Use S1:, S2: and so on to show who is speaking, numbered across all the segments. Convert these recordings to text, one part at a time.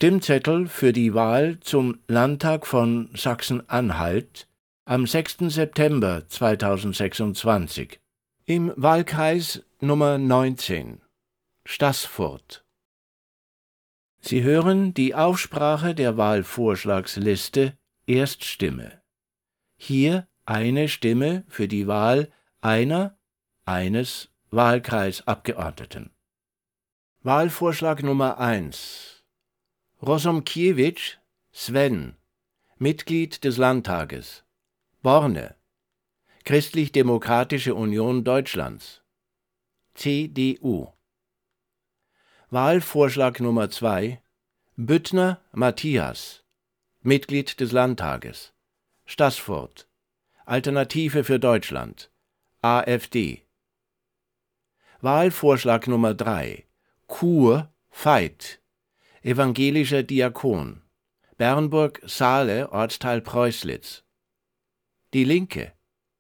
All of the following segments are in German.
S1: Stimmzettel für die Wahl zum Landtag von Sachsen-Anhalt am 6. September 2026 im Wahlkreis Nummer 19, Staßfurt. Sie hören die Aussprache der Wahlvorschlagsliste Erststimme. Hier eine Stimme für die Wahl eines Wahlkreisabgeordneten. Wahlvorschlag Nummer 1. Rozumkiewicz Sven, Mitglied des Landtages, Borne, Christlich-Demokratische Union Deutschlands, CDU. Wahlvorschlag Nummer 2. Büttner Matthias, Mitglied des Landtages, Staßfurt, Alternative für Deutschland, AfD. Wahlvorschlag Nummer 3. Kur Veit, evangelischer Diakon, Bernburg-Saale, Ortsteil Preußlitz. Die Linke.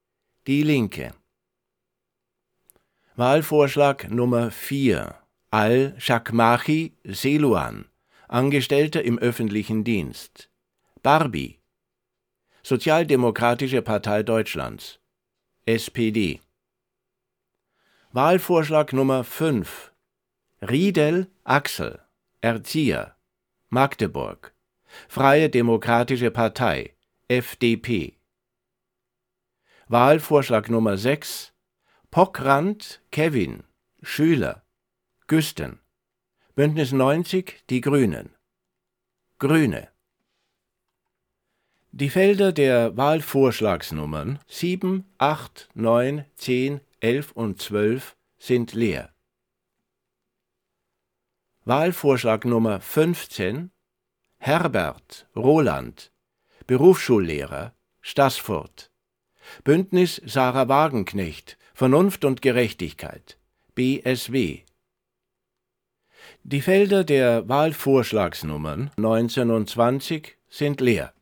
S1: Wahlvorschlag Nummer 4. Al-Shakmachi Seluan, Angestellter im öffentlichen Dienst, Barbie, Sozialdemokratische Partei Deutschlands, SPD. Wahlvorschlag Nummer 5. Riedel Axel, Erzieher, Magdeburg, Freie Demokratische Partei, FDP. Wahlvorschlag Nummer 6. Pokrand Kevin, Schüler, Güsten, Bündnis 90, die Grünen, Grüne. Die Felder der Wahlvorschlagsnummern 7, 8, 9, 10, 11 und 12 sind leer. Wahlvorschlag Nummer 15. Herbert Roland, Berufsschullehrer, Staßfurt, Bündnis Sarah Wagenknecht, Vernunft und Gerechtigkeit, BSW. Die Felder der Wahlvorschlagsnummern 19 und 20 sind leer.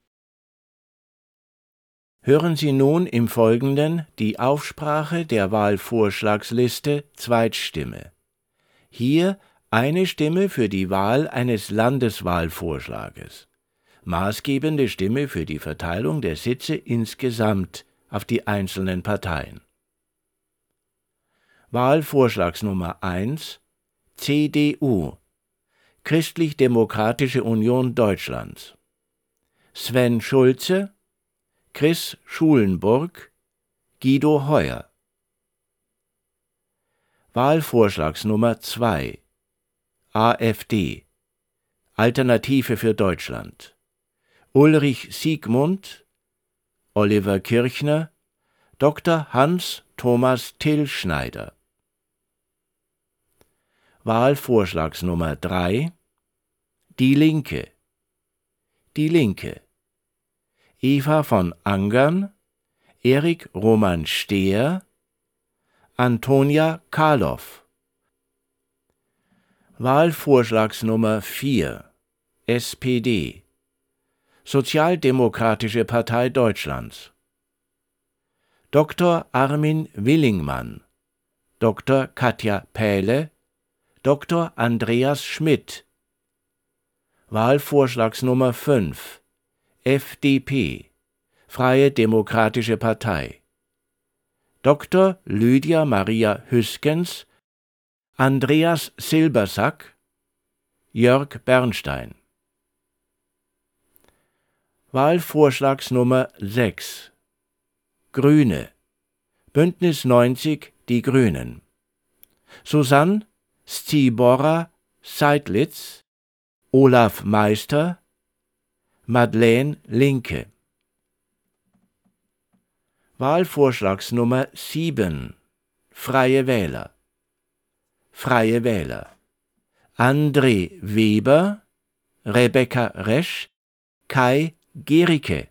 S1: Hören Sie nun im Folgenden die Aussprache der Wahlvorschlagsliste Zweitstimme. Hier eine Stimme für die Wahl eines Landeswahlvorschlages. Maßgebende Stimme für die Verteilung der Sitze insgesamt auf die einzelnen Parteien. Wahlvorschlagsnummer 1. CDU, Christlich-Demokratische Union Deutschlands. Sven Schulze, Chris Schulenburg, Guido Heuer. Wahlvorschlagsnummer 2. AfD, Alternative für Deutschland. Ulrich Siegmund, Oliver Kirchner, Dr. Hans-Thomas Tillschneider. Wahlvorschlagsnummer 3. Die Linke. Eva von Angern, Erik Roman Stehr, Antonia Karloff. Wahlvorschlagsnummer 4. SPD, Sozialdemokratische Partei Deutschlands. Dr. Armin Willingmann, Dr. Katja Pähle, Dr. Andreas Schmidt. Wahlvorschlagsnummer 5. FDP, Freie Demokratische Partei. Dr. Lydia Maria Hüskens, Andreas Silbersack, Jörg Bernstein. Wahlvorschlagsnummer 6. Grüne, Bündnis 90, die Grünen. Susanne Szybora Seidlitz, Olaf Meister, Madeleine Linke. Wahlvorschlagsnummer 7. Freie Wähler. André Weber, Rebecca Resch, Kai Gericke.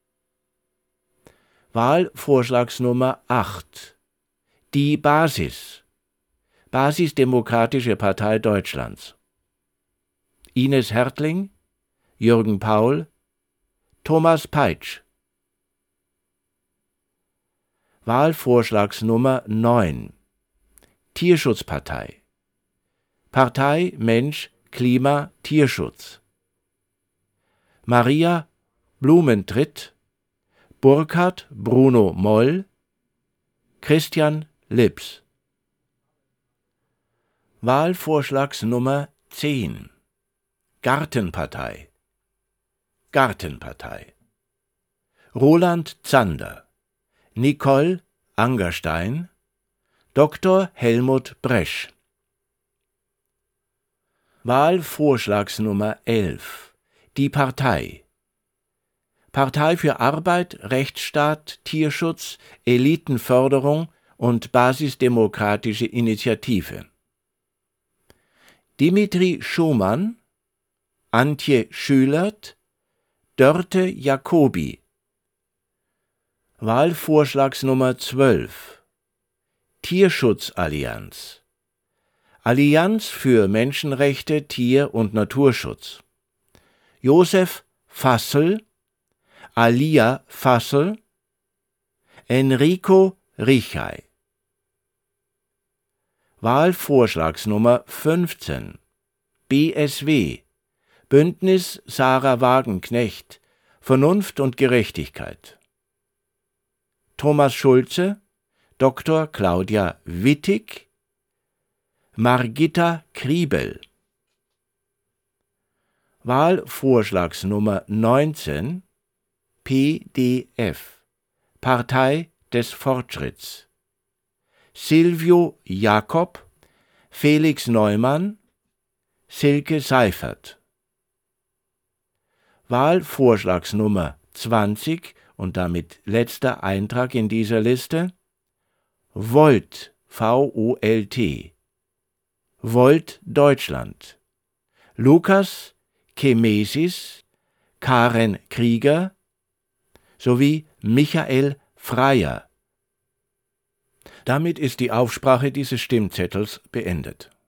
S1: Wahlvorschlagsnummer 8. Die Basis, Basisdemokratische Partei Deutschlands. Ines Hertling, Jürgen Paul, Thomas Peitsch. Wahlvorschlagsnummer 9. Tierschutzpartei. Partei Mensch, Klima, Tierschutz. Maria Blumentritt, Burkhard Bruno Moll, Christian Lips. Wahlvorschlagsnummer 10. Gartenpartei. Gartenpartei. Roland Zander, Nicole Angerstein, Dr. Helmut Bresch. Wahlvorschlagsnummer 11. Die Partei. Partei für Arbeit, Rechtsstaat, Tierschutz, Elitenförderung und basisdemokratische Initiative. Dimitri Schumann, Antje Schülert, Dörte Jacobi. Wahlvorschlagsnummer 12. Tierschutzallianz. Allianz für Menschenrechte, Tier- und Naturschutz. Josef Fassel, Alia Fassel, Enrico Richay. Wahlvorschlagsnummer 15. BSW. Bündnis Sarah Wagenknecht. Vernunft und Gerechtigkeit. Thomas Schulze, Dr. Claudia Wittig, Margitta Kriebel. Wahlvorschlagsnummer 19. PDF. Partei des Fortschritts. Silvio Jakob, Felix Neumann, Silke Seifert. Wahlvorschlagsnummer 20 und damit letzter Eintrag in dieser Liste: Volt, V-O-L-T. Volt Deutschland. Lukas Kemesis, Karen Krieger sowie Michael Freier. Damit ist die Aufsprache dieses Stimmzettels beendet.